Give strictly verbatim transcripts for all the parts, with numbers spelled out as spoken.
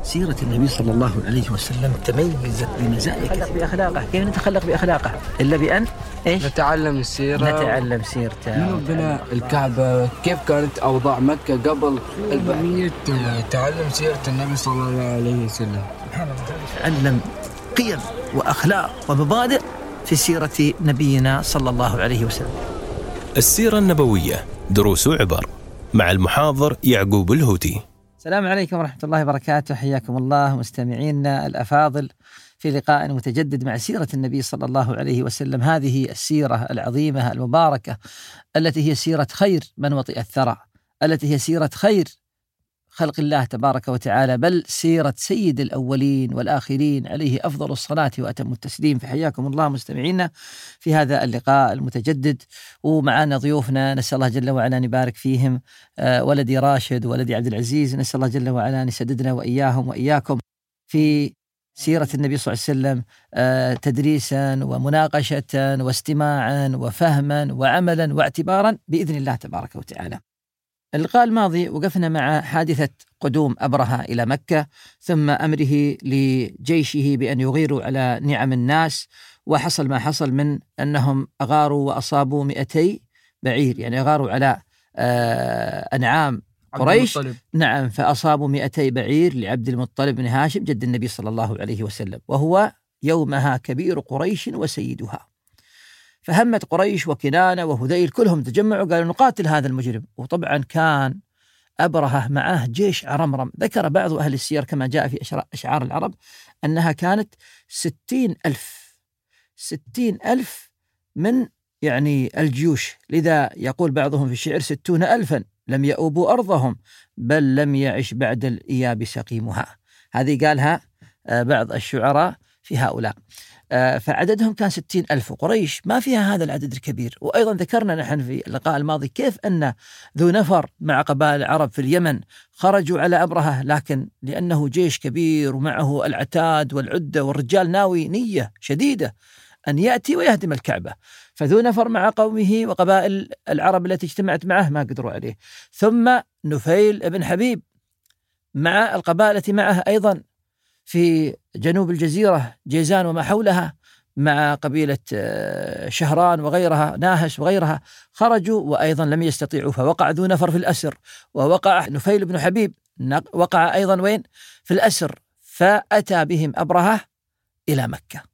سيرة النبي صلى الله عليه وسلم تميزت بمزايا كثيرة. بأخلاقه، كيف نتخلق بأخلاقه إلا بأن إيش؟ نتعلم السيرة، نتعلم سيرته. من بناء الكعبة، كيف كانت أوضاع مكة قبل البعية، تعلم سيرة النبي صلى الله عليه وسلم. تعلم قيم وأخلاق ومبادئ في سيرة نبينا صلى الله عليه وسلم. السيرة النبوية دروس وعبر مع المحاضر يعقوب الهوتي. السلام عليكم ورحمة الله وبركاته، حياكم الله مستمعينا الأفاضل في لقاء متجدد مع سيرة النبي صلى الله عليه وسلم. هذه السيرة العظيمة المباركة التي هي سيرة خير من وطئ الثرى، التي هي سيرة خير خلق الله تبارك وتعالى، بل سيرة سيد الأولين والآخرين عليه أفضل الصلاة وأتم التسليم. فحياكم الله مستمعينا في هذا اللقاء المتجدد، ومعنا ضيوفنا نسأل الله جل وعلا أن يبارك فيهم، ولدي راشد ولدي عبد العزيز، نسأل الله جل وعلا أن يسددنا وإياهم وإياكم في سيرة النبي صلى الله عليه وسلم تدريسا ومناقشة واستماعا وفهما وعملا واعتبارا بإذن الله تبارك وتعالى. اللقاء الماضي وقفنا مع حادثة قدوم أبرهة إلى مكة، ثم أمره لجيشه بأن يغيروا على نعم الناس، وحصل ما حصل من أنهم أغاروا وأصابوا مئتي بعير، يعني أغاروا على أنعام قريش. نعم، فأصابوا مئتي بعير لعبد المطلب بن هاشم جد النبي صلى الله عليه وسلم، وهو يومها كبير قريش وسيدها. فهمت قريش وكنانة وهذيل كلهم تجمعوا قالوا نقاتل هذا المجرم. وطبعا كان أبرهة معه جيش عرمرم. ذكر بعض أهل السير كما جاء في أشعار العرب أنها كانت ستين ألف ستين ألف من يعني الجيوش، لذا يقول بعضهم في الشعر ستون ألفا لم يؤوبوا أرضهم بل لم يعش بعد الإياب سقيمها. هذه قالها بعض الشعراء في هؤلاء. فعددهم كان ستين ألف، قريش ما فيها هذا العدد الكبير. وأيضا ذكرنا نحن في اللقاء الماضي كيف أن ذو نفر مع قبائل العرب في اليمن خرجوا على أبرهة، لكن لأنه جيش كبير ومعه العتاد والعدة والرجال ناوي نية شديدة أن يأتي ويهدم الكعبة، فذو نفر مع قومه وقبائل العرب التي اجتمعت معه ما قدروا عليه. ثم نفيل بن حبيب مع القبائل التي معه أيضا في جنوب الجزيرة جيزان وما حولها، مع قبيلة شهران وغيرها، ناهش وغيرها، خرجوا وأيضا لم يستطيعوا، فوقع ذو نفر في الأسر، ووقع نفيل بن حبيب وقع أيضا وين في الأسر. فأتى بهم أبرهة إلى مكة.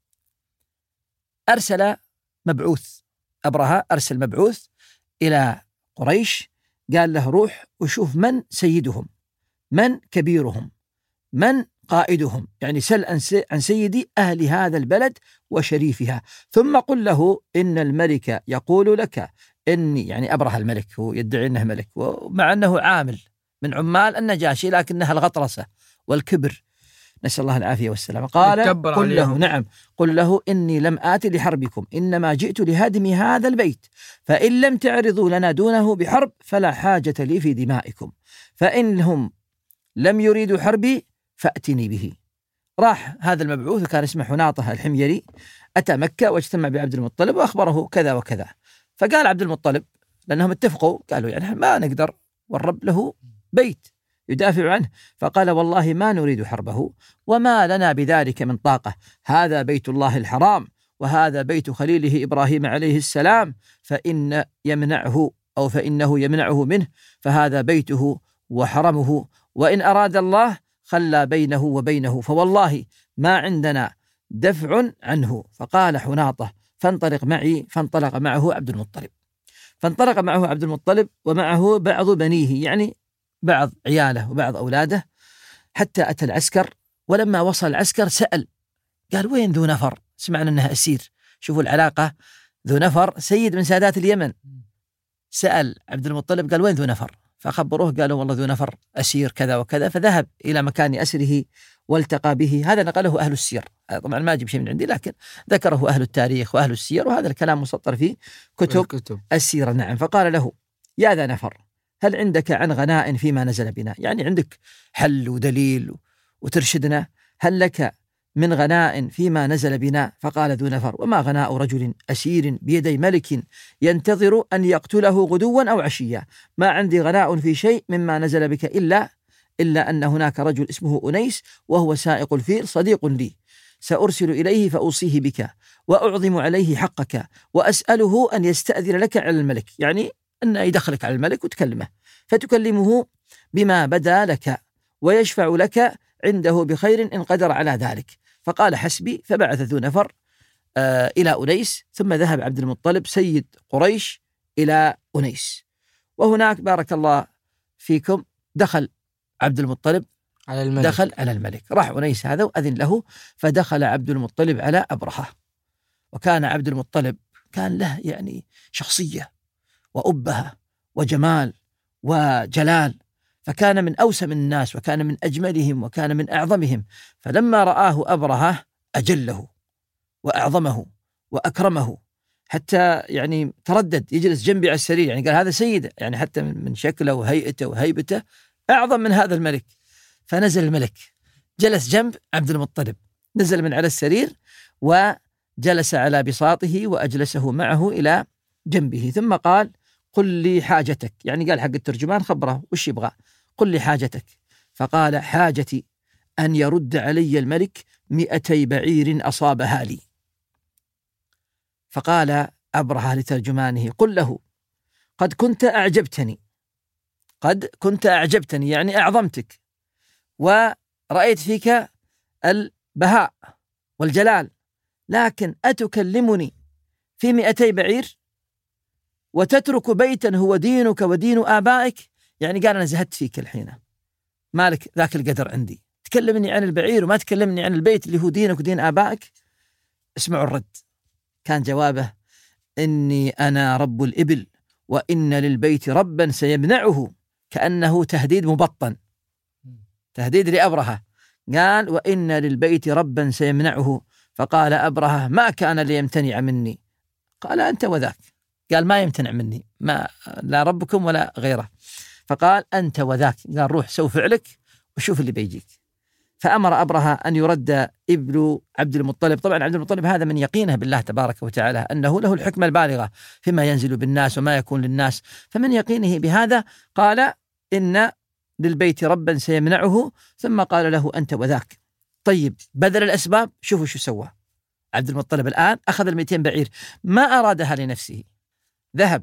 أرسل مبعوث، أبرهة أرسل مبعوث إلى قريش، قال له روح وشوف من سيدهم، من كبيرهم، من قائدهم، يعني سل عن سيدي أهل هذا البلد وشريفها، ثم قل له إن الملك يقول لك إني، يعني أبرهة الملك هو يدعي أنه ملك، ومع أنه عامل من عمال النجاشي، لكنها الغطرسة والكبر، نسأل الله العافية والسلام. قال قل له نعم قل له إني لم آت لحربكم، إنما جئت لهدم هذا البيت، فإن لم تعرضوا لنا دونه بحرب فلا حاجة لي في دمائكم، فإنهم لم يريدوا حربي فأتني به. راح هذا المبعوث وكان اسمه حناطة الحميري، أتى مكة واجتمع بعبد المطلب وأخبره كذا وكذا. فقال عبد المطلب، لأنهم اتفقوا قالوا يعني ما نقدر، والرب له بيت يدافع عنه، فقال والله ما نريد حربه وما لنا بذلك من طاقة، هذا بيت الله الحرام وهذا بيت خليله إبراهيم عليه السلام، فإن يمنعه أو فإنه يمنعه منه فهذا بيته وحرمه، وإن أراد الله خلى بينه وبينه، فوالله ما عندنا دفع عنه. فقال حناطة فانطلق معي، فانطلق معه عبد المطلب، فانطلق معه عبد المطلب ومعه بعض بنيه، يعني بعض عياله وبعض أولاده، حتى أتى العسكر. ولما وصل العسكر سأل، قال وين ذو نفر؟ سمعنا أنها أسير. شوفوا العلاقة، ذو نفر سيد من سادات اليمن. سأل عبد المطلب قال وين ذو نفر؟ فخبروه قالوا والله ذو نفر أسير كذا وكذا، فذهب إلى مكان أسره والتقى به. هذا نقله أهل السير، طبعا ما أجيب شيء من عندي، لكن ذكره أهل التاريخ وأهل السير، وهذا الكلام مسطر في كتب الكتب. السيرة. نعم. فقال له يا ذا نفر هل عندك عن غناء فيما نزل بنا؟ يعني عندك حل ودليل وترشدنا، هل لك من غناء فيما نزل بنا؟ فقال ذو نفر وما غناء رجل أسير بيدي ملك ينتظر أن يقتله غدوا أو عشيا، ما عندي غناء في شيء مما نزل بك إلا إلا أن هناك رجل اسمه أنيس وهو سائق الفيل صديق لي، سأرسل إليه فأوصيه بك وأعظم عليه حقك وأسأله أن يستأذن لك على الملك، يعني أن يدخلك على الملك وتكلمه فتكلمه بما بدا لك ويشفع لك عنده بخير إن قدر على ذلك. فقال حسبي، فبعث ذو نفر آه إلى أنيس، ثم ذهب عبد المطلب سيد قريش إلى أنيس. وهناك بارك الله فيكم دخل عبد المطلب على الملك. دخل على الملك، راح أنيس هذا وأذن له، فدخل عبد المطلب على أبرهة. وكان عبد المطلب كان له يعني شخصية وأبهة وجمال وجلال، فكان من أوسم الناس وكان من أجملهم وكان من أعظمهم. فلما رآه أبرهة أجله وأعظمه وأكرمه، حتى يعني تردد يجلس جنبي على السرير، يعني قال هذا سيد، يعني حتى من شكله وهيئته وهيبته أعظم من هذا الملك. فنزل الملك جلس جنب عبد المطلب، نزل من على السرير وجلس على بساطه وأجلسه معه إلى جنبه، ثم قال قل لي حاجتك، يعني قال حق الترجمان خبره وش يبغى، قل لي حاجتك. فقال حاجتي أن يرد علي الملك مئتي بعير أصابها لي. فقال أبرهة لترجمانه قل له قد كنت أعجبتني، قد كنت أعجبتني يعني أعظمتك، ورأيت فيك البهاء والجلال، لكن أتكلمني في مئتي بعير وتترك بيتا هو دينك ودين آبائك؟ يعني قال أنا زهدت فيك الحين، مالك ذاك القدر عندي، تكلمني عن البعير وما تكلمني عن البيت اللي هو دينك ودين آبائك. اسمعوا الرد، كان جوابه إني أنا رب الإبل وإن للبيت ربا سيمنعه، كأنه تهديد مبطن، تهديد لأبرهة. قال وإن للبيت ربا سيمنعه. فقال أبرهة ما كان ليمتنع مني. قال أنت وذاك. قال ما يمتنع مني، ما لا ربكم ولا غيره. فقال أنت وذاك. قال روح سوي فعلك وشوف اللي بيجيك. فأمر أبرهة أن يرد ابن عبد المطلب. طبعا عبد المطلب هذا من يقينه بالله تبارك وتعالى أنه له الحكمة البالغة فيما ينزل بالناس وما يكون للناس، فمن يقينه بهذا قال إن للبيت ربا سيمنعه، ثم قال له أنت وذاك. طيب بذل الأسباب. شوفوا شو سوى عبد المطلب الآن، أخذ المئتين بعير ما أرادها لنفسه، ذهب.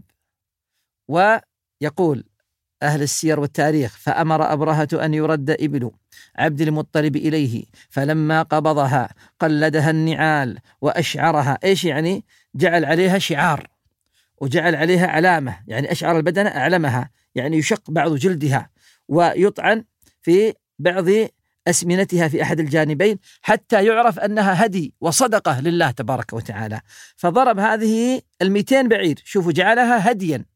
ويقول أهل السير والتاريخ فأمر أبرهة أن يرد إبل عبد المطلب إليه، فلما قبضها قلدها النعال وأشعرها. إيش يعني؟ جعل عليها شعار وجعل عليها علامة، يعني أشعر البدن أعلمها، يعني يشق بعض جلدها ويطعن في بعض أسمنتها في أحد الجانبين حتى يعرف أنها هدي وصدقة لله تبارك وتعالى. فضرب هذه المئتين بعير، شوفوا جعلها هديا،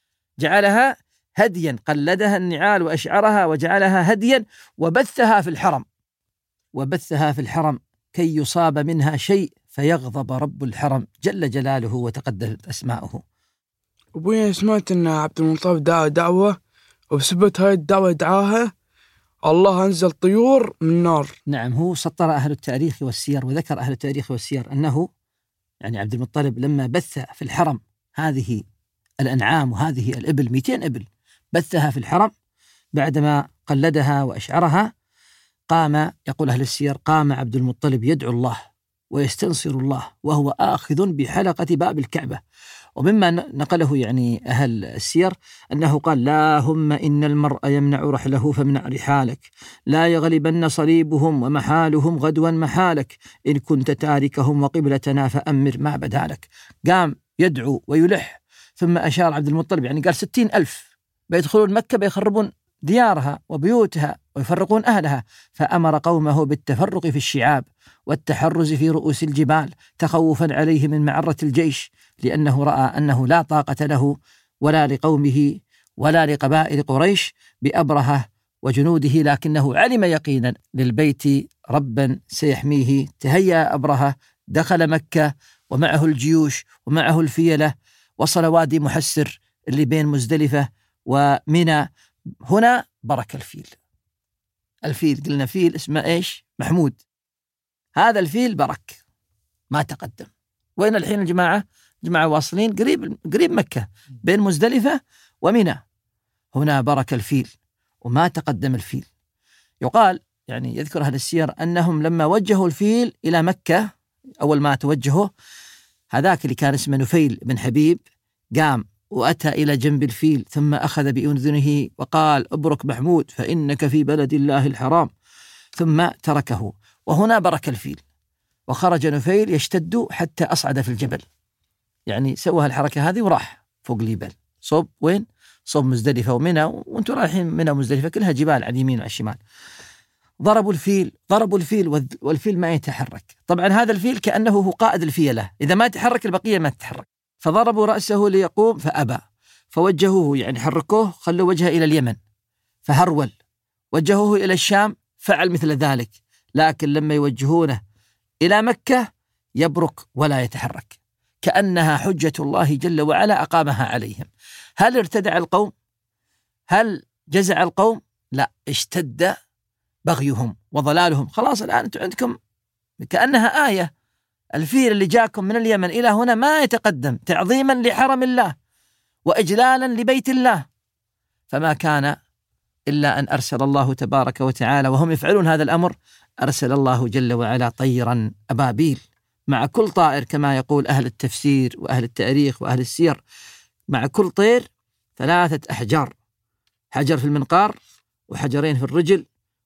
جعلها هديا، قلدها النعال وأشعرها وجعلها هديا، وبثها في الحرم، وبثها في الحرم كي يصاب منها شيء فيغضب رب الحرم جل جلاله وتقدست أسماؤه. أبويا سمعت أن عبد المطلب دعا دعوة، وبسبب هاي الدعوة دعاها الله أنزل طيور من نار. نعم، هو سطر أهل التاريخ والسير وذكر أهل التاريخ والسير أنه يعني عبد المطلب لما بث في الحرم هذه الأنعام وهذه الإبل، مئتين إبل بثها في الحرم، بعدما قلدها وأشعرها قام، يقول أهل السير، قام عبد المطلب يدعو الله ويستنصر الله وهو آخذ بحلقة باب الكعبة. ومما نقله يعني أهل السير أنه قال اللهم إن المرء يمنع رحله فامنع رحالك، لا يغلبن صليبهم ومحالهم غدوا محالك، إن كنت تاركهم وقبلتنا فأمر ما بدالك. قام يدعو ويلح، ثم أشار عبد المطلب، يعني قال ستين ألف بيدخلون مكة بيخربون ديارها وبيوتها ويفرقون أهلها، فأمر قومه بالتفرق في الشعاب والتحرز في رؤوس الجبال تخوفا عليه من معرة الجيش، لأنه رأى أنه لا طاقة له ولا لقومه ولا لقبائل قريش بأبرهة وجنوده، لكنه علم يقينا للبيت ربا سيحميه. تهيأ أبرهة، دخل مكة ومعه الجيوش ومعه الفيلة، وصل وادي محسر اللي بين مزدلفة ومنى. هنا برك الفيل. الفيل قلنا فيل اسمه إيش؟ محمود. هذا الفيل برك ما تقدم. وين الحين الجماعة؟ جماعة واصلين قريب قريب مكة بين مزدلفة ومنى. هنا برك الفيل وما تقدم الفيل، يقال يعني يذكر أهل السير أنهم لما وجهوا الفيل إلى مكة أول ما توجهوا، هذاك اللي كان اسمه نفيل بن حبيب قام وأتى إلى جنب الفيل ثم أخذ بأذنه وقال أبرك محمود فإنك في بلد الله الحرام، ثم تركه. وهنا برك الفيل وخرج نفيل يشتد حتى أصعد في الجبل، يعني سوى الحركة هذه وراح فوق الجبل صوب وين؟ صوب مزدلفة ومنى، وانتم رايحين منى ومزدلفة كلها جبال على اليمين وعلى الشمال. ضربوا الفيل ضربوا الفيل والفيل ما يتحرك. طبعا هذا الفيل كأنه هو قائد الفيلة، إذا ما تحرك البقية ما تتحرك. فضربوا رأسه ليقوم فأبى، فوجهوه يعني حركوه خلوا وجهه إلى اليمن فهرول، وجهوه إلى الشام فعل مثل ذلك، لكن لما يوجهونه إلى مكة يبرك ولا يتحرك، كأنها حجة الله جل وعلا أقامها عليهم. هل ارتدع القوم؟ هل جزع القوم؟ لا، اشتد بغيهم وضلالهم. خلاص الآن أنتم عندكم كأنها آية، الفيل اللي جاكم من اليمن إلى هنا ما يتقدم تعظيما لحرم الله وإجلالا لبيت الله، فما كان إلا أن أرسل الله تبارك وتعالى، وهم يفعلون هذا الأمر، أرسل الله جل وعلا طيرا أبابيل، مع كل طائر كما يقول أهل التفسير وأهل التاريخ وأهل السير، مع كل طير ثلاثة أحجار، حجر في المنقار وحجرين في الرجل،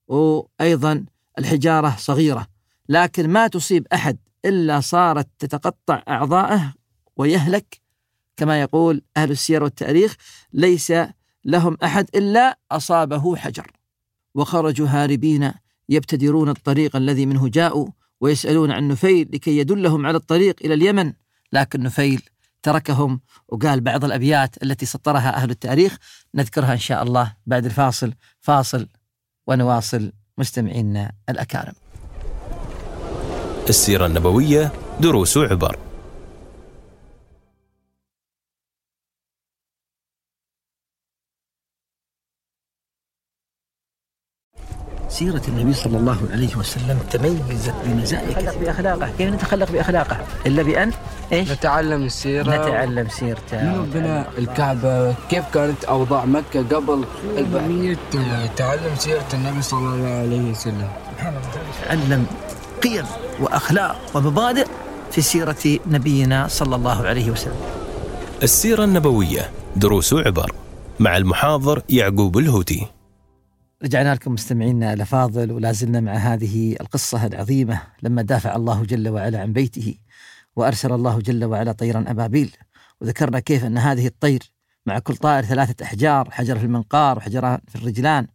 وأيضا الحجارة صغيرة، لكن ما تصيب أحد إلا صارت تتقطع أعضاءه ويهلك، كما يقول أهل السير والتاريخ ليس لهم أحد إلا أصابه حجر. وخرجوا هاربين يبتدرون الطريق الذي منه جاءوا، ويسألون عن نفيل لكي يدلهم على الطريق إلى اليمن، لكن نفيل تركهم وقال بعض الأبيات التي سطرها أهل التاريخ، نذكرها إن شاء الله بعد الفاصل. فاصل ونواصل مستمعينا الأكارم. السيرة النبوية دروس وعبر. سيرة النبي صلى الله عليه وسلم تميزت بمزايا كثيرة بأخلاقه. كيف نتخلق بأخلاقه إلا بأن إيش؟ نتعلم السيرة، نتعلم سيرته. من بناء الكعبة، كيف كانت أوضاع مكة قبل أهمية تعلم سيرة النبي صلى الله عليه وسلم. تعلم قيم وأخلاق ومبادئ في سيرة نبينا صلى الله عليه وسلم. السيرة النبوية دروس وعبر مع المحاضر يعقوب الهوتي. رجعنا لكم مستمعينا الأفاضل، ولا زلنا مع هذه القصة العظيمة لما دافع الله جل وعلا عن بيته وأرسل الله جل وعلا طيرا أبابيل، وذكرنا كيف أن هذه الطير مع كل طائر ثلاثة أحجار، حجر في المنقار وحجران في الرجلان،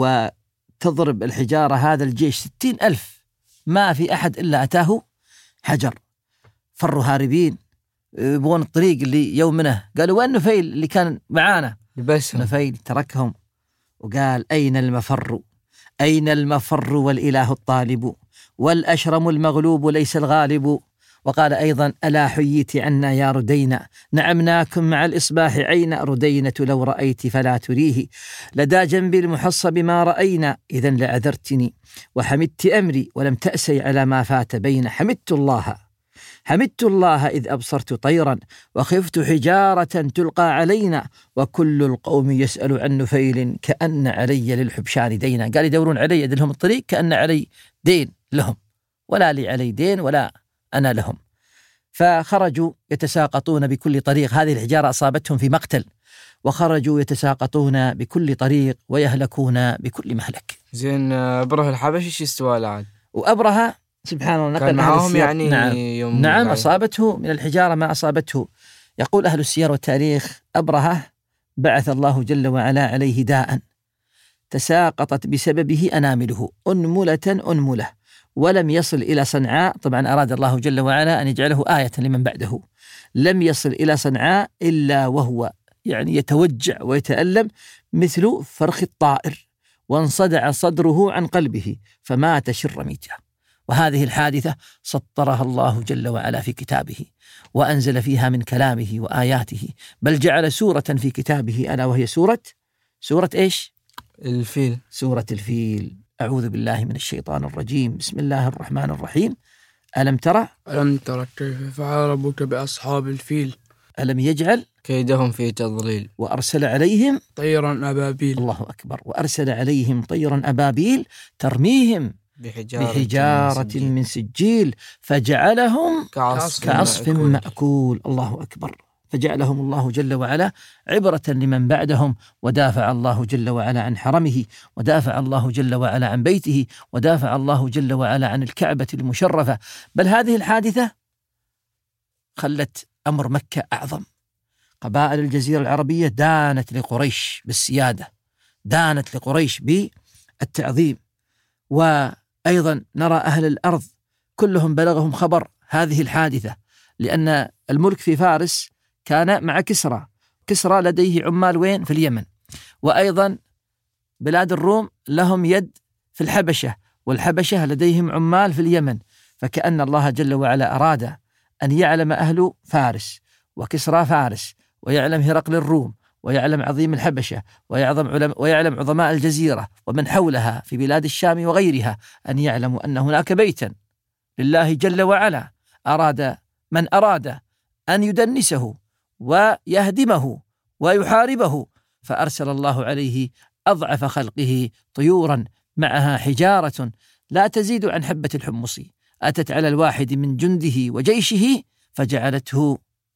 وتضرب الحجارة هذا الجيش ستين ألف، ما في أحد إلا أتاه حجر. فروا هاربين يبغون الطريق اللي يومنا، قالوا وين نفيل اللي كان معانا؟ بس نفيل تركهم وقال أين المفر؟ أين المفر والإله الطالب؟ والأشرم المغلوب ليس الغالب. وقال أيضا ألا حييت عنا يا ردينا، نعمناكم مع الإصباح عين، ردينة لو رأيت فلا تريه، لدى جنب المحصب ما رأينا، إذا لعذرتني وحمدت أمري، ولم تأسي على ما فات بين. حمدت الله حمدت الله إذ أبصرت طيرا، وخفت حجارة تلقى علينا، وكل القوم يسأل عن نفيل، كأن علي للحبشان دينا. قال يدورون علي أدلهم الطريق كأن علي دين لهم، ولا لي علي دين ولا أنا لهم. فخرجوا يتساقطون بكل طريق، هذه الحجارة أصابتهم في مقتل، وخرجوا يتساقطون بكل طريق ويهلكون بكل مهلك. زين أبره الحبشي شو استوى العاد؟ وأبرهة سبحان الله كان معهم يعني نعم, يوم نعم أصابته من الحجارة ما أصابته. يقول أهل السير والتاريخ أبرهة بعث الله جل وعلا عليه داء تساقطت بسببه أنامله أنملة أنملة، ولم يصل إلى صنعاء. طبعا أراد الله جل وعلا أن يجعله آية لمن بعده. لم يصل إلى صنعاء إلا وهو يعني يتوجع ويتألم مثل فرخ الطائر، وانصدع صدره عن قلبه فمات شرميته. وهذه الحادثة سطرها الله جل وعلا في كتابه، وأنزل فيها من كلامه وآياته، بل جعل سورة في كتابه ألا وهي سورة سورة إيش؟ الفيل. سورة الفيل. أعوذ بالله من الشيطان الرجيم. بسم الله الرحمن الرحيم. ألم ترى ألم ترى كيف فعل ربك بأصحاب الفيل؟ ألم يجعل كيدهم في تضليل وأرسل عليهم طيرا أبابيل. الله أكبر. وأرسل عليهم طيرا أبابيل ترميهم بحجارة, بحجارة من سجيل فجعلهم كعصف, كعصف مأكول. مأكول. الله أكبر. فجعلهم الله جل وعلا عبرة لمن بعدهم، ودافع الله جل وعلا عن حرمه، ودافع الله جل وعلا عن بيته، ودافع الله جل وعلا عن الكعبة المشرفة. بل هذه الحادثة خلت أمر مكة أعظم. قبائل الجزيرة العربية دانت لقريش بالسيادة، دانت لقريش بالتعظيم. وأيضا نرى أهل الأرض كلهم بلغهم خبر هذه الحادثة، لأن الملك في فارس كان مع كسرى. كسرى لديه عمال وين؟ في اليمن. وأيضا بلاد الروم لهم يد في الحبشة، والحبشة لديهم عمال في اليمن. فكأن الله جل وعلا أراد أن يعلم أهل فارس وكسرى فارس، ويعلم هرقل الروم، ويعلم عظيم الحبشة، ويعلم, علم ويعلم عظماء الجزيرة ومن حولها في بلاد الشام وغيرها، أن يعلموا أن هناك بيتا لله جل وعلا أراد من أراد أن يدنسه ويهدمه ويحاربه، فأرسل الله عليه أضعف خلقه طيورا معها حجارة لا تزيد عن حبة الحمص، أتت على الواحد من جنده وجيشه فجعلته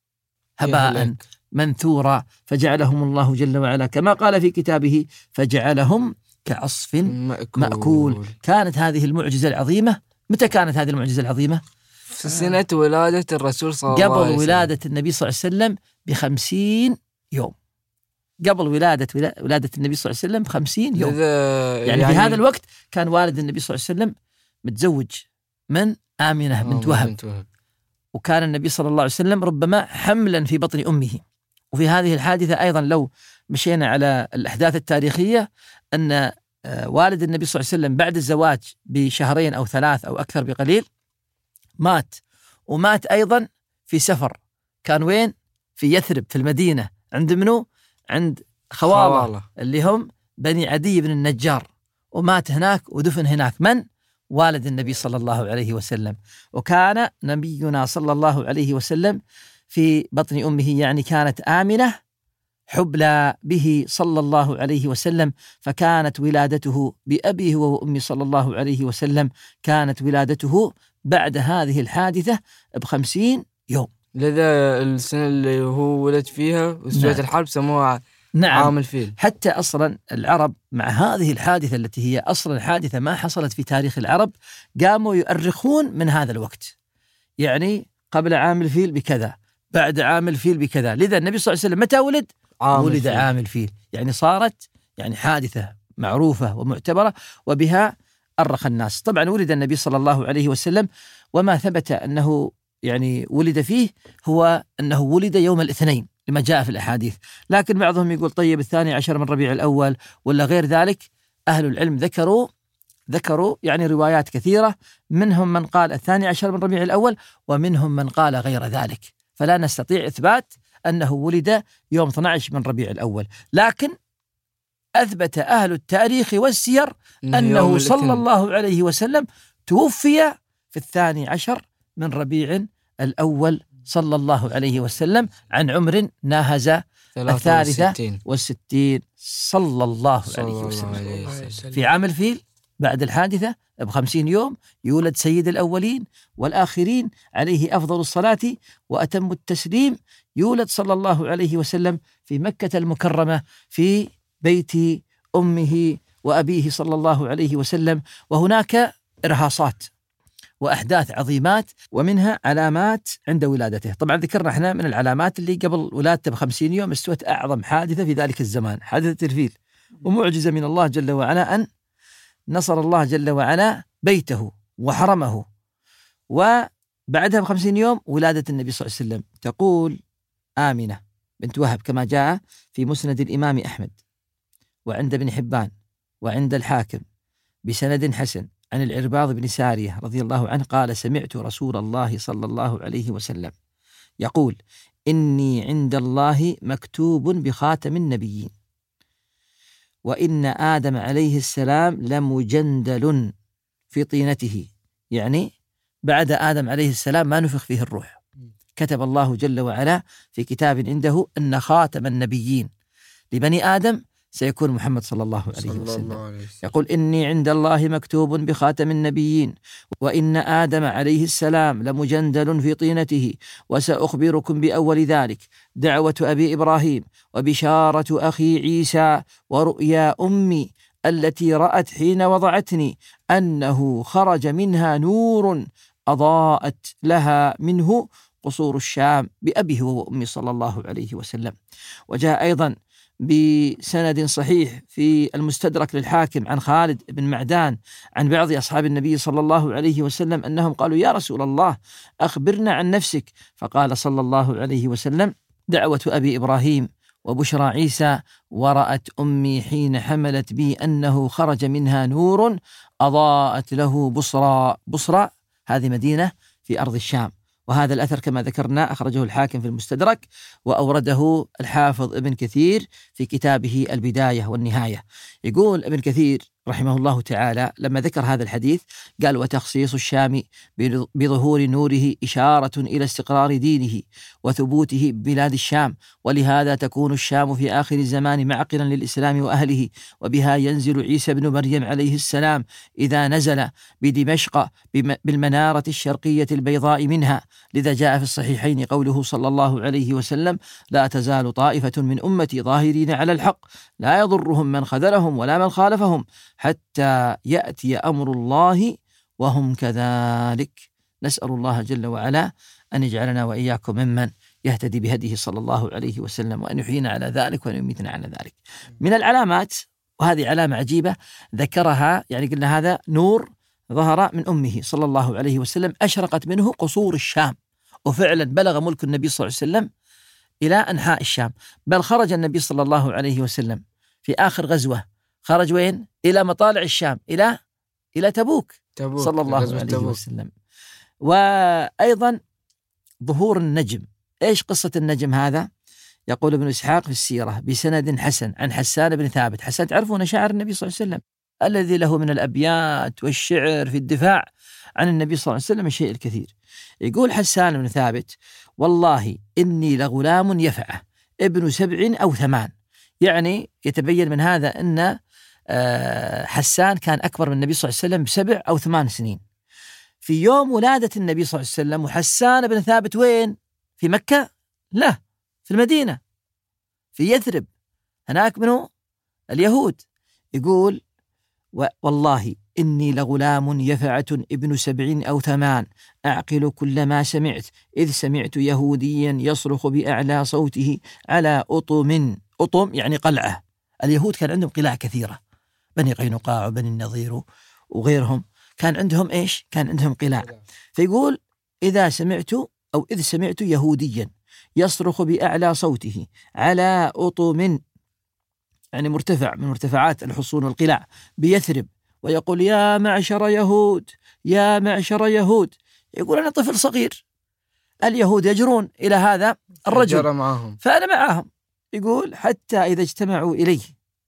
هباء منثورا، فجعلهم الله جل وعلا كما قال في كتابه فجعلهم كعصف مأكول. مأكول. كانت هذه المعجزة العظيمة. متى كانت هذه المعجزة العظيمة؟ في سنة ولادة الرسول صلى الله عليه وسلم، قبل ولادة النبي صلى الله عليه وسلم بخمسين يوم. قبل ولادة ولادة النبي صلى الله عليه وسلم بخمسين يوم. يعني, يعني في هذا الوقت كان والد النبي صلى الله عليه وسلم متزوج من آمنة بنت وهب، وكان النبي صلى الله عليه وسلم ربما حملا في بطن أمه. وفي هذه الحادثة أيضا لو مشينا على الأحداث التاريخية، أن والد النبي صلى الله عليه وسلم بعد الزواج بشهرين أو ثلاث أو أكثر بقليل مات، ومات أيضا في سفر. كان وين؟ في يثرب في المدينة، عند منو؟ عند خوالة اللي هم بني عدي بن النجار، ومات هناك ودفن هناك. من؟ والد النبي صلى الله عليه وسلم. وكان نبينا صلى الله عليه وسلم في بطن أمه، يعني كانت آمنة حبلى به صلى الله عليه وسلم، فكانت ولادته بأبيه وأمي صلى الله عليه وسلم كانت ولادته بعد هذه الحادثة بخمسين يوم. لذا السنة اللي هو ولد فيها وسوية نعم. الحرب سموها نعم. عام الفيل. حتى أصلا العرب مع هذه الحادثة التي هي أصلا حادثة ما حصلت في تاريخ العرب، قاموا يؤرخون من هذا الوقت، يعني قبل عام الفيل بكذا، بعد عام الفيل بكذا. لذا النبي صلى الله عليه وسلم متى ولد؟ عام ولد الفيل. عام الفيل، يعني صارت يعني حادثة معروفة ومعتبرة، وبها أرخ الناس. طبعا ولد النبي صلى الله عليه وسلم، وما ثبت أنه يعني ولد فيه هو أنه ولد يوم الاثنين لما جاء في الأحاديث، لكن بعضهم يقول طيب الثاني عشر من ربيع الأول ولا غير ذلك. أهل العلم ذكروا ذكروا يعني روايات كثيرة، منهم من قال الثاني عشر من ربيع الأول، ومنهم من قال غير ذلك، فلا نستطيع إثبات أنه ولد يوم اثني عشر من ربيع الأول. لكن أثبت أهل التاريخ والسير أنه صلى الله عليه وسلم توفي في الثاني عشر من ربيع الأول صلى الله عليه وسلم عن عمر ناهز الثالثة والستين صلى الله عليه وسلم. في عام الفيل بعد الحادثة بخمسين يوم يولد سيد الأولين والآخرين عليه أفضل الصلاة وأتم التسليم، يولد صلى الله عليه وسلم في مكة المكرمة في بيت أمه وأبيه صلى الله عليه وسلم. وهناك إرهاصات وأحداث عظيمات، ومنها علامات عند ولادته. طبعا ذكرنا احنا من العلامات اللي قبل ولادته بخمسين يوم استوت أعظم حادثة في ذلك الزمان، حادثة الفيل، ومعجزة من الله جل وعلا أن نصر الله جل وعلا بيته وحرمه. وبعدها بخمسين يوم ولادة النبي صلى الله عليه وسلم. تقول آمنة بنت وهب كما جاء في مسند الإمام أحمد وعند ابن حبان وعند الحاكم بسند حسن عن العرباض بن سارية رضي الله عنه قال سمعت رسول الله صلى الله عليه وسلم يقول إني عند الله مكتوب بخاتم النبيين، وإن آدم عليه السلام لمجندل في طينته، يعني بعد آدم عليه السلام ما نفخ فيه الروح، كتب الله جل وعلا في كتاب عنده أن خاتم النبيين لبني آدم سيكون محمد صلى الله عليه وسلم. يقول إني عند الله مكتوب بخاتم النبيين، وإن آدم عليه السلام لمجندل في طينته، وسأخبركم بأول ذلك: دعوة أبي إبراهيم، وبشارة أخي عيسى، ورؤيا أمي التي رأت حين وضعتني أنه خرج منها نور أضاءت لها منه قصور الشام بأبيه وأمي صلى الله عليه وسلم. وجاء أيضا بسند صحيح في المستدرك للحاكم عن خالد بن معدان عن بعض أصحاب النبي صلى الله عليه وسلم أنهم قالوا: يا رسول الله أخبرنا عن نفسك. فقال صلى الله عليه وسلم: دعوة أبي إبراهيم، وبشرى عيسى، ورأت أمي حين حملت بي أنه خرج منها نور أضاءت له بصرى. بصرى هذه مدينة في أرض الشام. وهذا الأثر كما ذكرنا أخرجه الحاكم في المستدرك، وأورده الحافظ ابن كثير في كتابه البداية والنهاية. يقول ابن كثير رحمه الله تعالى لما ذكر هذا الحديث قال: وتخصيص الشام بظهور نوره إشارة إلى استقرار دينه وثبوته ببلاد الشام، ولهذا تكون الشام في آخر الزمان معقلا للإسلام وأهله، وبها ينزل عيسى بن مريم عليه السلام إذا نزل بدمشق بالمنارة الشرقية البيضاء منها. لذا جاء في الصحيحين قوله صلى الله عليه وسلم: لا تزال طائفة من أمتي ظاهرين على الحق لا يضرهم من خذلهم ولا من خالفهم حتى يأتي أمر الله وهم كذلك. نسأل الله جل وعلا أن يجعلنا وإياكم ممن يهتدي بهديه صلى الله عليه وسلم، وأن يحيينا على ذلك وأن يميتنا على ذلك. من العلامات، وهذه علامة عجيبة ذكرها، يعني قلنا هذا نور ظهر من أمه صلى الله عليه وسلم أشرقت منه قصور الشام، وفعلا بلغ ملك النبي صلى الله عليه وسلم إلى أنحاء الشام. بل خرج النبي صلى الله عليه وسلم في آخر غزوة، خرج وين؟ إلى مطالع الشام، إلى إلى تبوك, تبوك صلى الله عليه تبوك. وسلم. وأيضا ظهور النجم. إيش قصة النجم هذا؟ يقول ابن إسحاق في السيرة بسند حسن عن حسان بن ثابت. حسان تعرفون شاعر النبي صلى الله عليه وسلم الذي له من الأبيات والشعر في الدفاع عن النبي صلى الله عليه وسلم الشيء الكثير. يقول حسان بن ثابت: والله إني لغلام يفعه ابن سبع أو ثمان. يعني يتبين من هذا أن حسان كان أكبر من النبي صلى الله عليه وسلم بسبع أو ثمان سنين. في يوم ولادة النبي صلى الله عليه وسلم، وحسان بن ثابت وين؟ في مكة؟ لا، في المدينة، في يثرب، هناك منه اليهود. يقول: والله إني لغلام يفعة ابن سبع أو ثمان أعقل كل ما سمعت، إذ سمعت يهوديا يصرخ بأعلى صوته على أطم. أطم يعني قلعة. اليهود كان عندهم قلاع كثيرة، بني قينقاع وبني النضير وغيرهم كان عندهم إيش؟ كان عندهم قلاع. فيقول: إذا سمعت أو إذ سمعت يهوديا يصرخ بأعلى صوته على أطم، يعني مرتفع من مرتفعات الحصون والقلاع بيثرب، ويقول: يا معشر يهود، يا معشر يهود. يقول: أنا طفل صغير، اليهود يجرون إلى هذا الرجل معهم، فأنا معهم. يقول: حتى إذا اجتمعوا إليه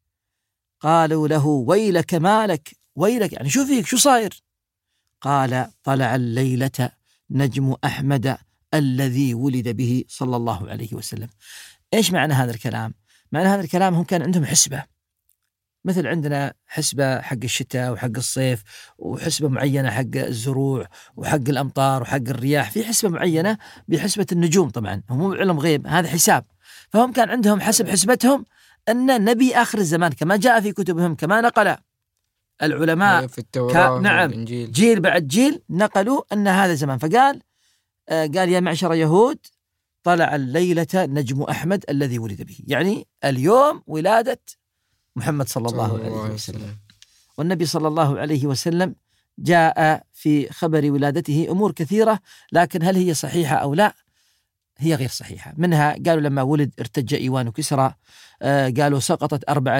قالوا له: ويلك مالك، ويلك، يعني شو فيك، شو صاير؟ قال: طلع الليلة نجم أحمد الذي ولد به صلى الله عليه وسلم. إيش معنى هذا الكلام؟ معنى هذا الكلام هم كان عندهم حسبة، مثل عندنا حسبة حق الشتاء وحق الصيف، وحسبة معينة حق الزروع وحق الأمطار وحق الرياح، في حسبة معينة بحسبة النجوم. طبعا هم مو علم غيب، هذا حساب. فهم كان عندهم حسب حسبتهم أن نبي آخر الزمان كما جاء في كتبهم، كما نقل العلماء في التوراة، نعم، والإنجيل، جيل بعد جيل نقلوا أن هذا زمان. فقال آه قال: يا معشر يهود، طلع الليلة نجم أحمد الذي ولد به، يعني اليوم ولادة محمد صلى الله عليه وسلم. والنبي صلى الله عليه وسلم جاء في خبر ولادته أمور كثيرة، لكن هل هي صحيحة أو لا؟ هي غير صحيحة. منها قالوا لما ولد ارتج إيوان كسرى، آه قالوا سقطت أربعة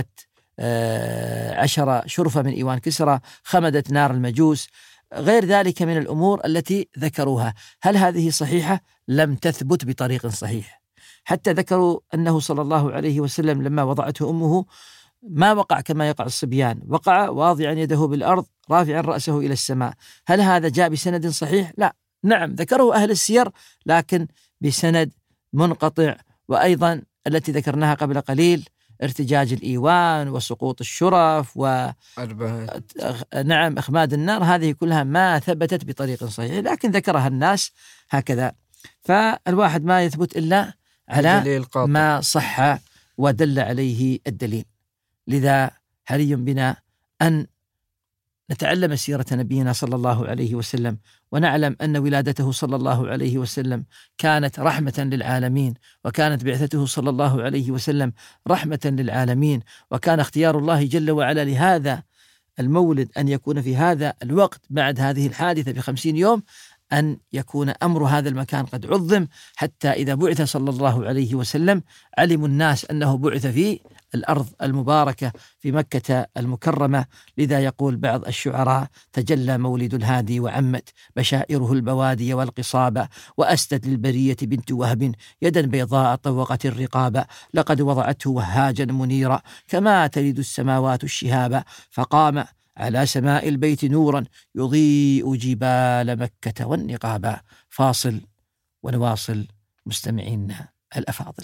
آه عشر شرفة من إيوان كسرى، خمدت نار المجوس، غير ذلك من الأمور التي ذكروها. هل هذه صحيحة؟ لم تثبت بطريق صحيح. حتى ذكروا أنه صلى الله عليه وسلم لما وضعته أمه ما وقع كما يقع الصبيان، وقع واضعا يده بالأرض رافعا رأسه إلى السماء. هل هذا جاء بسند صحيح؟ لا، نعم ذكره أهل السير لكن بسند منقطع. وأيضا التي ذكرناها قبل قليل ارتجاج الإيوان وسقوط الشرف و نعم إخماد النار، هذه كلها ما ثبتت بطريق صحيح لكن ذكرها الناس هكذا. فالواحد ما يثبت إلا على ما صح ودل عليه الدليل. لذا حري بنا أن نتعلم سيرة نبينا صلى الله عليه وسلم، ونعلم أن ولادته صلى الله عليه وسلم كانت رحمة للعالمين، وكانت بعثته صلى الله عليه وسلم رحمة للعالمين، وكان اختيار الله جل وعلا لهذا المولد أن يكون في هذا الوقت بعد هذه الحادثة بخمسين يوم، أن يكون أمر هذا المكان قد عظم، حتى إذا بعث صلى الله عليه وسلم علموا الناس أنه بعث في الأرض المباركة في مكة المكرمة. لذا يقول بعض الشعراء: تجلى مولد الهادي وعمت بشائره البوادي والقصاب، وأسدت للبرية بنت وهب يدا بيضاء طوقت الرقاب، لقد وضعته وهاجا منيرا كما تلد السماوات الشهاب، فقام على سماء البيت نورا يضيء جبال مكة والنقابا. فاصل ونواصل مستمعينا الأفاضل.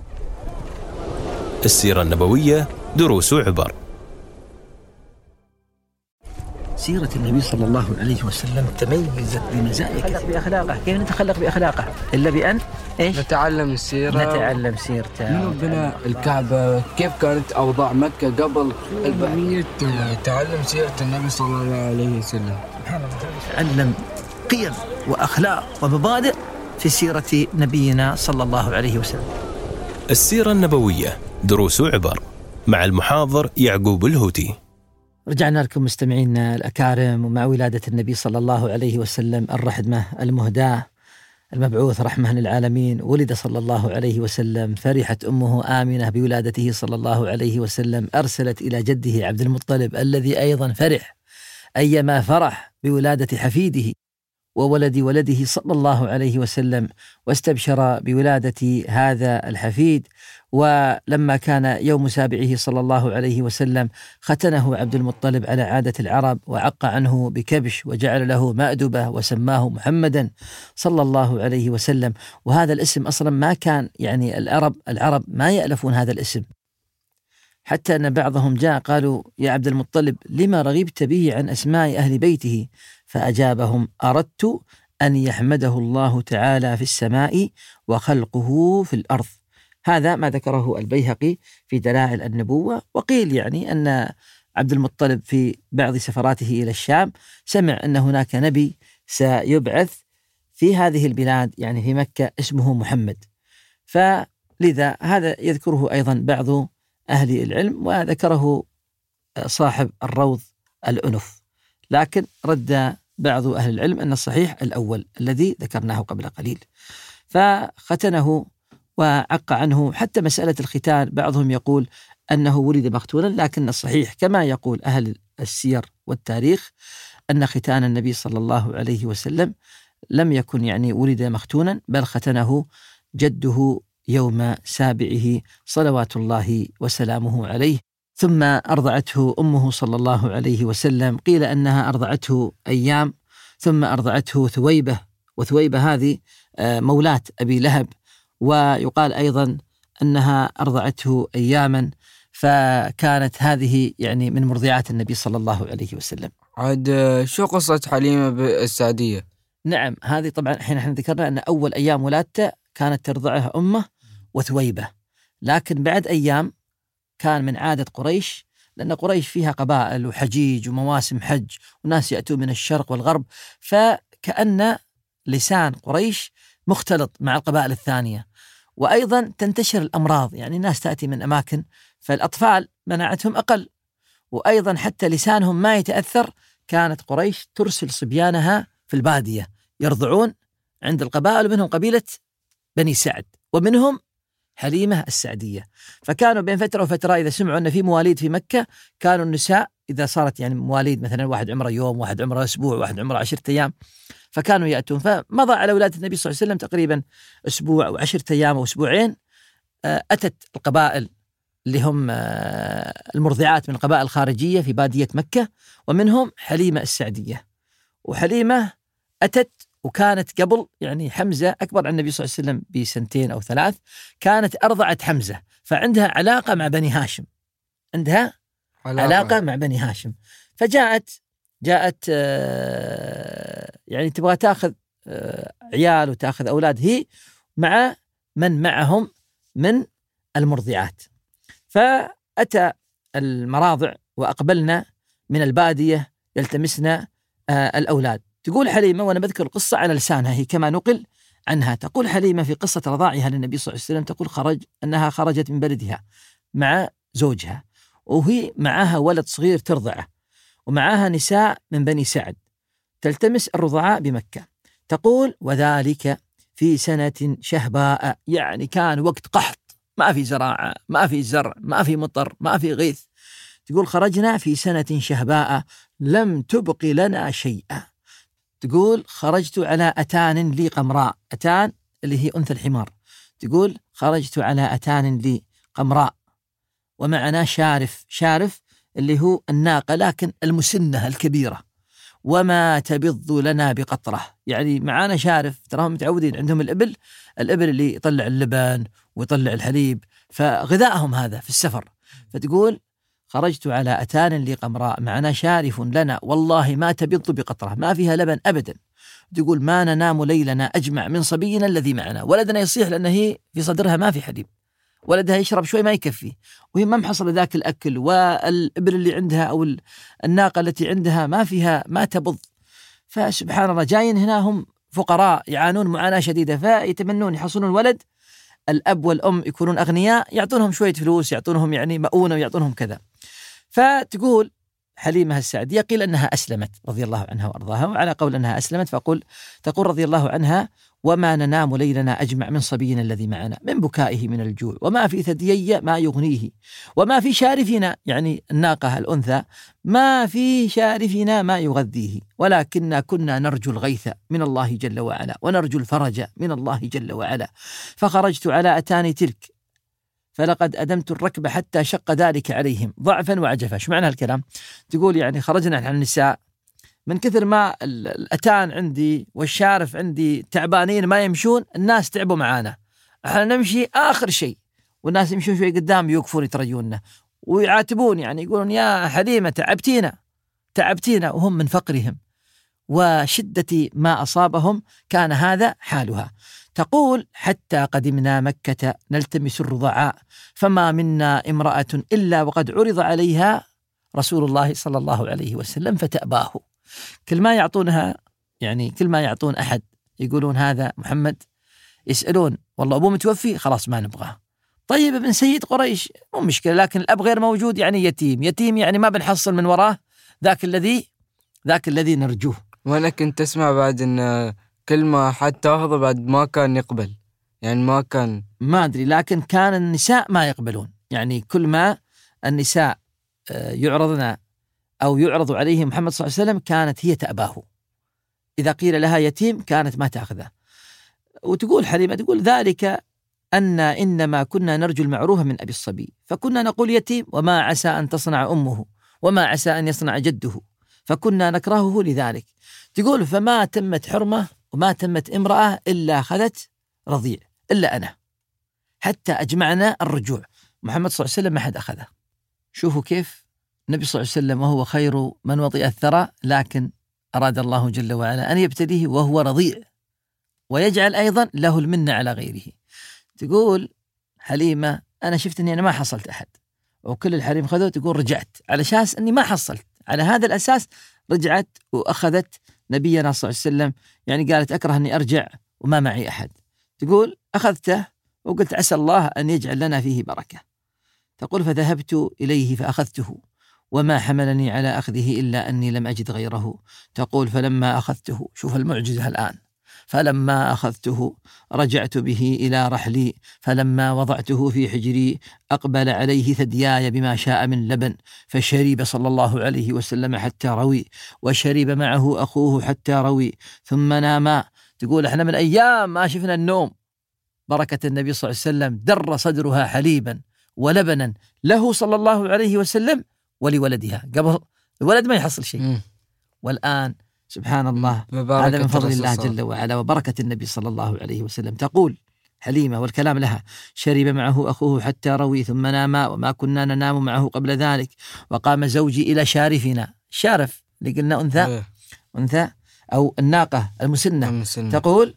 السيرة النبوية دروس وعبر. سيرة النبي صلى الله عليه وسلم تميزت بمزايا كثيرة بأخلاقه. كيف نتخلق بأخلاقه إلا بأن إيش؟ نتعلم السيرة، نتعلم سيرته. من بناء الكعبة، كيف كانت أوضاع مكة قبل البعثة، تعلم سيرة النبي صلى الله عليه وسلم. تعلم قيم وأخلاق ومبادئ في سيرة نبينا صلى الله عليه وسلم. السيرة النبوية دروس وعبر مع المحاضر يعقوب الهوتي. رجعنا لكم مستمعينا الأكارم، ومع ولادة النبي صلى الله عليه وسلم الرحمة المهداة المبعوث رحمة للعالمين، ولد صلى الله عليه وسلم. فرحت أمه آمنة بولادته صلى الله عليه وسلم، أرسلت إلى جده عبد المطلب الذي أيضا فرح أيما فرح بولادة حفيده وولد ولده صلى الله عليه وسلم، واستبشر بولادة هذا الحفيد. ولما كان يوم سابعه صلى الله عليه وسلم ختنه عبد المطلب على عادة العرب، وعق عنه بكبش، وجعل له مأدبة، وسماه محمدا صلى الله عليه وسلم. وهذا الاسم أصلا ما كان يعني العرب العرب ما يألفون هذا الاسم، حتى أن بعضهم جاء قالوا: يا عبد المطلب لما رغبت به عن أسماء أهل بيته؟ فأجابهم: أردت أن يحمده الله تعالى في السماء وخلقه في الأرض. هذا ما ذكره البيهقي في دلائل النبوة. وقيل يعني أن عبد المطلب في بعض سفراته إلى الشام سمع أن هناك نبي سيبعث في هذه البلاد يعني في مكة اسمه محمد، فلذا هذا يذكره أيضا بعض أهل العلم، وذكره صاحب الروض الأنف، لكن رد بعض أهل العلم أن الصحيح الأول الذي ذكرناه قبل قليل. فختنه وعق عنه. حتى مسألة الختان بعضهم يقول أنه ولد مختونا، لكن الصحيح كما يقول أهل السير والتاريخ أن ختان النبي صلى الله عليه وسلم لم يكن يعني ولد مختونا، بل ختنه جده يوم سابعه صلوات الله وسلامه عليه. ثم أرضعته أمه صلى الله عليه وسلم، قيل أنها أرضعته أيام، ثم أرضعته ثويبة، وثويبة هذه مولاة أبي لهب، ويقال أيضا أنها أرضعته أياما، فكانت هذه يعني من مرضعات النبي صلى الله عليه وسلم. عاد شو قصة حليمة السعدية؟ نعم هذه طبعا حين احنا ذكرنا أن أول أيام ولادته كانت ترضعها أمه وثويبة، لكن بعد أيام كان من عادة قريش، لأن قريش فيها قبائل وحجيج ومواسم حج وناس يأتون من الشرق والغرب، فكأن لسان قريش مختلط مع القبائل الثانية، وأيضا تنتشر الأمراض، يعني الناس تأتي من أماكن، فالأطفال مناعتهم أقل، وأيضا حتى لسانهم ما يتأثر. كانت قريش ترسل صبيانها في البادية يرضعون عند القبائل، ومنهم قبيلة بني سعد، ومنهم حليمة السعدية. فكانوا بين فترة وفترة إذا سمعوا أن في مواليد في مكة، كانوا النساء إذا صارت يعني مواليد مثلا واحد عمره يوم، واحد عمره أسبوع، واحد عمره عشرة أيام، فكانوا يأتون. فمضى على ولادة النبي صلى الله عليه وسلم تقريبا أسبوع أو عشرة أيام أو أسبوعين، أتت القبائل اللي هم المرضعات من القبائل الخارجية في بادية مكة، ومنهم حليمة السعدية. وحليمة أتت وكانت قبل يعني حمزة أكبر عن النبي صلى الله عليه وسلم بسنتين أو ثلاث، كانت أرضعت حمزة، فعندها علاقة مع بني هاشم، عندها علاقة, علاقة مع بني هاشم. فجاءت جاءت يعني تبغى تأخذ عيال وتأخذ أولاد هي مع من معهم من المرضعات. فأتى المراضع وأقبلنا من البادية يلتمسنا الأولاد. تقول حليمة وأنا بذكر القصة على لسانها هي كما نقل عنها، تقول حليمة في قصة رضاعها للنبي صلى الله عليه وسلم، تقول خرج أنها خرجت من بلدها مع زوجها وهي معها ولد صغير ترضعه ومعها نساء من بني سعد تلتمس الرضعاء بمكة. تقول وذلك في سنة شهباء، يعني كان وقت قحط، ما في زراعة، ما في زرع، ما في مطر، ما في غيث. تقول خرجنا في سنة شهباء لم تبق لنا شيئا. تقول خرجت على أتان لي قمراء، أتان اللي هي أنثى الحمار. تقول خرجت على أتان لي قمراء ومعنا شارف، شارف اللي هو الناقة لكن المسنة الكبيرة، وما تبض لنا بقطرة، يعني معانا شارف، تراهم متعودين عندهم الإبل، الإبل اللي يطلع اللبن ويطلع الحليب، فغذائهم هذا في السفر. فتقول خرجت على أتان لي قمراء معنا شارف لنا والله ما تبض بقطرة، ما فيها لبن أبدا. تقول ما ننام ليلنا أجمع من صبينا الذي معنا، ولدنا يصيح لأنه هي في صدرها ما في حليب، ولدها يشرب شوي ما يكفي، وهي ما محصل ذاك الأكل، والإبل اللي عندها أو الناقة التي عندها ما فيها ما تبض. فسبحان الله جايين هنا هم فقراء يعانون معاناة شديدة، فيتمنون يحصلون الولد، الأب والأم يكونون أغنياء يعطونهم شوية فلوس، يعطونهم يعني مؤونة ويعطونهم كذا. فتقول حليمة السعدية قيل أنها أسلمت رضي الله عنها وأرضاها، وعلى قول أنها أسلمت فأقول تقول رضي الله عنها وما ننام ليلنا أجمع من صبينا الذي معنا من بكائه من الجوع، وما في ثديي ما يغنيه، وما في شارفنا يعني الناقة الأنثى ما في شارفنا ما يغذيه، ولكننا كنا نرجو الغيث من الله جل وعلا ونرجو الفرج من الله جل وعلا، فخرجت على أتاني تلك فلقد أدمت الركب حتى شق ذلك عليهم ضعفا وعجفا. شو معنى الكلام؟ تقول يعني خرجنا عن النساء من كثر ما الأتان عندي والشارف عندي تعبانين ما يمشون، الناس تعبوا معانا، احنا نمشي آخر شيء والناس يمشون شوي قدام يوقفون يترجوننا ويعاتبون، يعني يقولون يا حليمة تعبتينا تعبتينا، وهم من فقرهم وشدة ما أصابهم كان هذا حالها. تقول حتى قدمنا مكة نلتمس الرضعاء فما منا امرأة إلا وقد عرض عليها رسول الله صلى الله عليه وسلم فتأباه. كل ما يعطونها يعني كل ما يعطون أحد يقولون هذا محمد، يسألون والله أبوه متوفي خلاص ما نبغاه، طيب ابن سيد قريش مو مشكلة، لكن الأب غير موجود يعني يتيم، يتيم يعني ما بنحصل من وراه ذاك الذي ذاك الذي نرجوه. وأنا كنت أسمع بعد إن كل ما حد تاخذه بعد ما كان يقبل، يعني ما كان ما أدري، لكن كان النساء ما يقبلون، يعني كل ما النساء يعرضنا أو يعرض عليه محمد صلى الله عليه وسلم كانت هي تأباه، إذا قيل لها يتيم كانت ما تأخذه. وتقول حليمة تقول ذلك أن إنما كنا نرجو المعروف من أبي الصبي، فكنا نقول يتيم وما عسى أن تصنع أمه وما عسى أن يصنع جده، فكنا نكرهه لذلك. تقول فما تمت حرمة وما تمت امرأة إلا أخذت رضيع إلا أنا، حتى أجمعنا الرجوع. محمد صلى الله عليه وسلم ما حد أخذه. شوفوا كيف النبي صلى الله عليه وسلم وهو خير من وطئ الثرى، لكن أراد الله جل وعلا أن يبتليه وهو رضيع ويجعل أيضا له المنة على غيره. تقول حليمة أنا شفت أني أنا ما حصلت أحد وكل الحريم خذوا، تقول رجعت على شاس أني ما حصلت، على هذا الأساس رجعت وأخذت نبينا صلى الله عليه وسلم، يعني قالت أكره أني أرجع وما معي أحد. تقول أخذته وقلت عسى الله أن يجعل لنا فيه بركة. تقول فذهبت إليه فأخذته وما حملني على أخذه إلا أني لم أجد غيره. تقول فلما أخذته، شوف المعجزة الآن، فلما أخذته رجعت به إلى رحلي، فلما وضعته في حجري أقبل عليه ثدياي بما شاء من لبن، فشرب صلى الله عليه وسلم حتى روي، وشرب معه أخوه حتى روي، ثم ناما. تقول احنا من أيام ما شفنا النوم، بركة النبي صلى الله عليه وسلم در صدرها حليبا ولبنا له صلى الله عليه وسلم ولولدها، قبل الولد ما يحصل شيء. م. والآن سبحان الله، هذا من فضل الله جل وعلا وبركة النبي صلى الله عليه وسلم. تقول حليمة والكلام لها: شرب معه أخوه حتى روي ثم ناما وما كنا ننام معه قبل ذلك، وقام زوجي إلى شارفنا. شارف اللي قلنا أنثى إيه. أنثى أو الناقة المسنة. المسنة. تقول: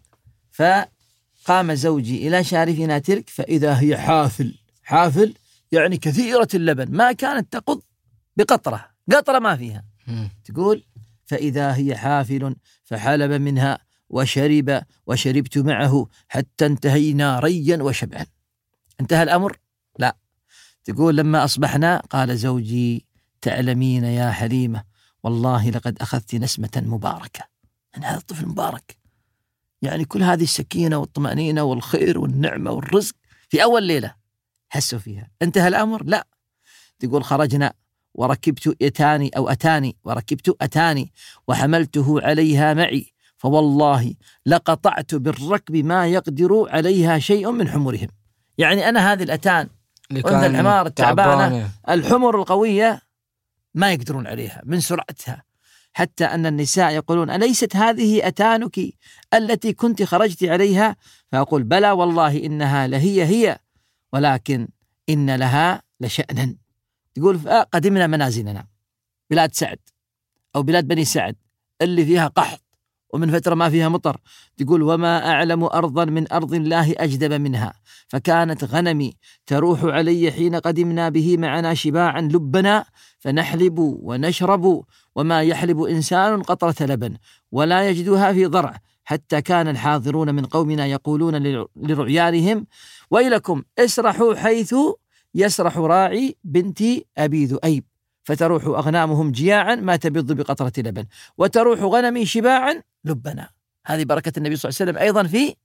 فقام زوجي إلى شارفنا تلك فإذا هي حافل. حافل يعني كثيرة اللبن، ما كانت تقض بقطرة، قطرة ما فيها. مم. تقول: فإذا هي حافل فحلب منها وشرب وشربت معه حتى انتهينا ريا وشبعا. انتهى الأمر؟ لا. تقول: لما أصبحنا قال زوجي: تعلمين يا حليمة والله لقد أخذت نسمة مباركة. يعني هذا الطفل مبارك، يعني كل هذه السكينة والطمأنينة والخير والنعمة والرزق في أول ليلة حسوا فيها. انتهى الأمر؟ لا. تقول: خرجنا وركبت أتاني أو أتاني وركبت أتاني وحملته عليها معي، فوالله لقطعت بالركب ما يقدر عليها شيء من حمرهم. يعني أنا هذه الأتان وأنت الحمار التعبانة الحمر القوية ما يقدرون عليها من سرعتها، حتى أن النساء يقولون: أليست هذه أتانك التي كنت خرجت عليها؟ فأقول: بلى والله إنها لهي هي، ولكن إن لها لشأنا. تقول: قدمنا منازلنا بلاد سعد أو بلاد بني سعد اللي فيها قحط ومن فترة ما فيها مطر. تقول: وما أعلم أرضا من أرض الله أجدب منها، فكانت غنمي تروح علي حين قدمنا به معنا شباعا لبنا، فنحلب ونشرب وما يحلب إنسان قطرة لبن ولا يجدها في ضرع، حتى كان الحاضرون من قومنا يقولون لرعيانهم: ويلكم اسرحوا حيث يسرح راعي بنت أبي ذؤيب، فتروح أغنامهم جياعا ما تبض بقطرة لبن وتروح غنمي شباعا لبنا. هذه بركة النبي صلى الله عليه وسلم أيضا في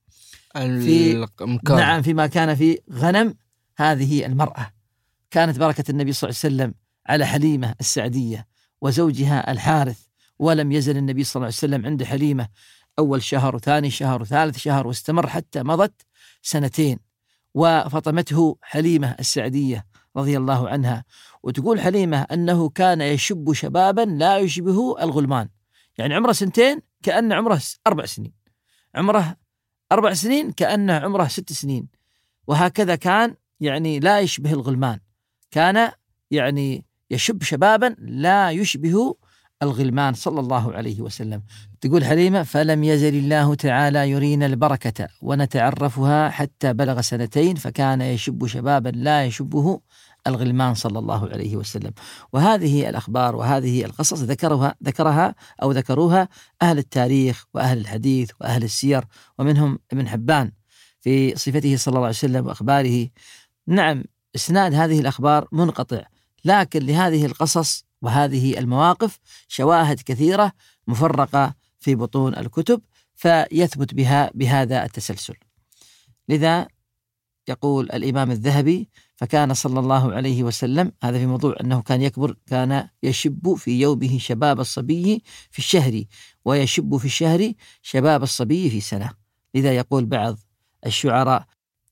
في نعم فيما كان في غنم هذه المرأة. كانت بركة النبي صلى الله عليه وسلم على حليمة السعدية وزوجها الحارث، ولم يزل النبي صلى الله عليه وسلم عند حليمة أول شهر وثاني شهر وثالث شهر، واستمر حتى مضت سنتين، وفطمته حليمة السعدية رضي الله عنها. وتقول حليمة أنه كان يشب شبابا لا يشبه الغلمان، يعني عمره سنتين كأنه عمره أربع سنين، عمره أربع سنين كأنه عمره ست سنين، وهكذا كان يعني لا يشبه الغلمان، كان يعني يشب شبابا لا يشبه الغلمان صلى الله عليه وسلم. تقول حليمة: فلم يزل الله تعالى يرينا البركة ونتعرفها حتى بلغ سنتين، فكان يشب شبابا لا يشبه الغلمان صلى الله عليه وسلم. وهذه الأخبار وهذه القصص ذكرها ذكرها أو ذكروها أهل التاريخ وأهل الحديث وأهل السير، ومنهم ابن حبان في صفته صلى الله عليه وسلم وأخباره. نعم، إسناد هذه الأخبار منقطع، لكن لهذه القصص وهذه المواقف شواهد كثيرة مفرقة في بطون الكتب، فيثبت بها بهذا التسلسل. لذا يقول الإمام الذهبي: فكان صلى الله عليه وسلم، هذا في موضوع أنه كان يكبر، كان يشب في يومه شباب الصبي في الشهر، ويشب في الشهر شباب الصبي في سنة. لذا يقول بعض الشعراء: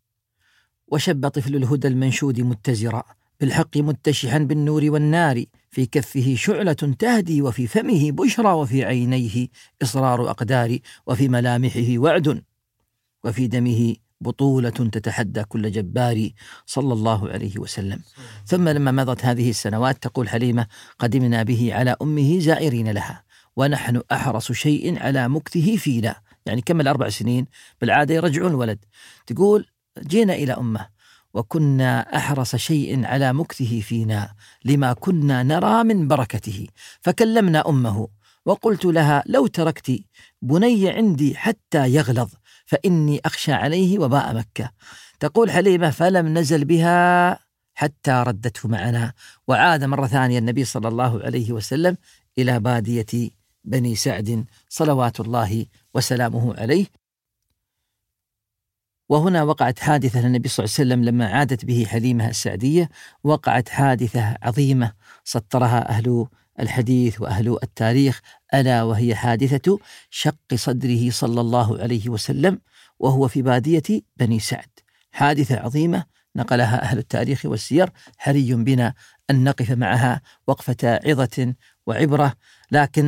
وشب طفل الهدى المنشود متزرا، بالحق متشحا بالنور والنار، في كفه شعلة تهدي، وفي فمه بشرى، وفي عينيه إصرار أقدار، وفي ملامحه وعد، وفي دمه بطولة تتحدى كل جبار صلى الله عليه وسلم. ثم لما مضت هذه السنوات تقول حليمة: قدمنا به على أمه زائرين لها، ونحن أحرص شيء على مكته فينا، يعني كمل أربع سنين، بالعادة يرجعون الولد. تقول: جينا إلى أمه وكنا أحرص شيء على مكته فينا لما كنا نرى من بركته، فكلمنا أمه وقلت لها: لو تركت بني عندي حتى يغلظ فإني أخشى عليه وباء مكة. تقول حليمة: فلم نزل بها حتى ردته معنا، وعاد مرة ثانية النبي صلى الله عليه وسلم إلى بادية بني سعد صلوات الله وسلامه عليه. وهنا وقعت حادثة للنبي صلى الله عليه وسلم لما عادت به حليمة السعدية، وقعت حادثة عظيمة سطرها أهل الحديث وأهل التاريخ، ألا وهي حادثة شق صدره صلى الله عليه وسلم وهو في بادية بني سعد. حادثة عظيمة نقلها أهل التاريخ والسير، حري بنا أن نقف معها وقفة عظة وعبرة. لكن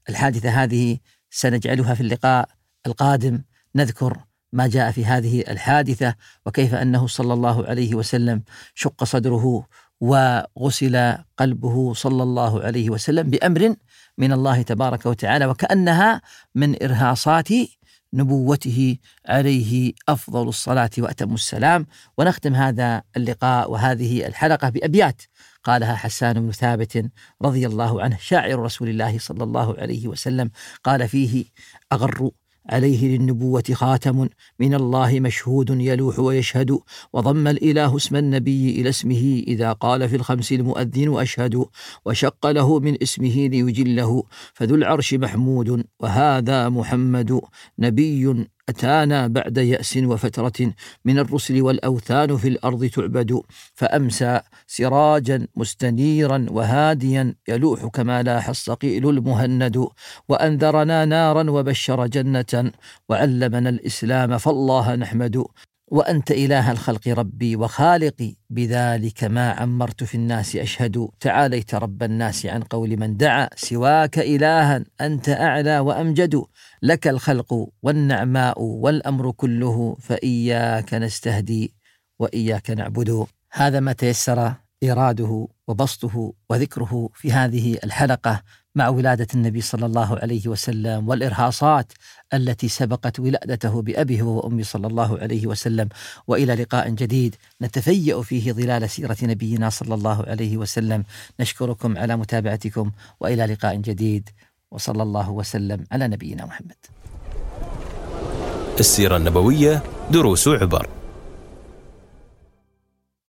الحادثة هذه سنجعلها في اللقاء القادم، نذكر ما جاء في هذه الحادثة وكيف أنه صلى الله عليه وسلم شق صدره وغسل قلبه صلى الله عليه وسلم بأمر من الله تبارك وتعالى، وكأنها من إرهاصات نبوته عليه أفضل الصلاة وأتم السلام. ونختم هذا اللقاء وهذه الحلقة بأبيات قالها حسان بن ثابت رضي الله عنه شاعر رسول الله صلى الله عليه وسلم، قال فيه: أغر عليه للنبوة خاتم من الله مشهود يلوح ويشهد، وضم الإله اسم النبي إلى اسمه إذا قال في الخمس المؤذن أشهد، وشق له من اسمه ليجله فذو العرش محمود، وهذا محمد نبي أتانا بعد يأس وفترة من الرسل والأوثان في الأرض تعبد، فأمسى سراجا مستنيرا وهاديا يلوح كما لاح الصقيل المهند، وأنذرنا نارا وبشر جنة وعلمنا الإسلام فالله نحمد، وأنت إله الخلق ربي وخالقي بذلك ما عمرت في الناس أشهد، تعاليت رب الناس عن قول من دعا سواك إلها أنت أعلى وأمجد، لك الخلق والنعماء والأمر كله فإياك نستهدي وإياك نعبد. هذا ما تيسر إراده وبسطه وذكره في هذه الحلقة مع ولادة النبي صلى الله عليه وسلم والإرهاصات التي سبقت ولادته بأبيه وأمه صلى الله عليه وسلم. وإلى لقاء جديد نتفيأ فيه ظلال سيرة نبينا صلى الله عليه وسلم. نشكركم على متابعتكم، وإلى لقاء جديد، وصلى الله وسلم على نبينا محمد. السيرة النبوية دروس عبر.